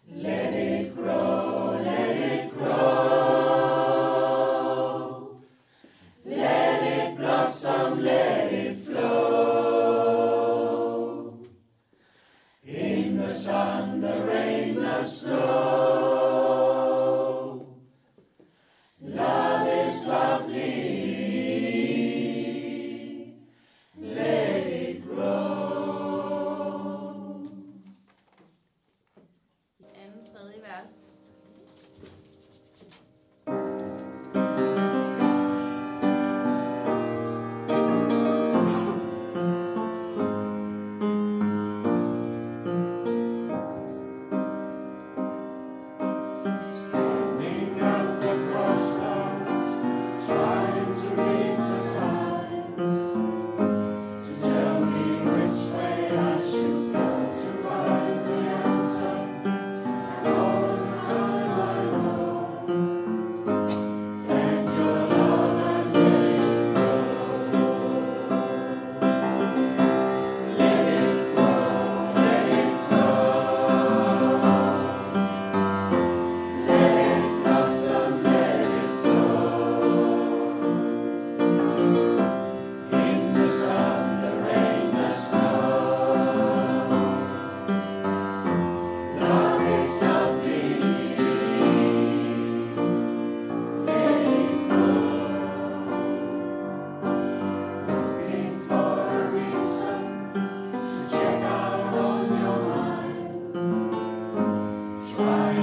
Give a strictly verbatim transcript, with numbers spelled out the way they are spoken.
Let it grow, let it grow. Let it blossom, let it flow. In the sun, the rain, the snow. Love is lovely. Let it grow. Anden tredje vers. Standing at the crossroads, trying to read the signs, to tell me which way I should go to find the answer. And all this time I know, and your love and let it grow. Let it grow, let it grow. Let it blossom, let it flow. In the sun, the rain, the snow. Love is lovely. Let it grow. Looking for a reason to check out on your mind. Trying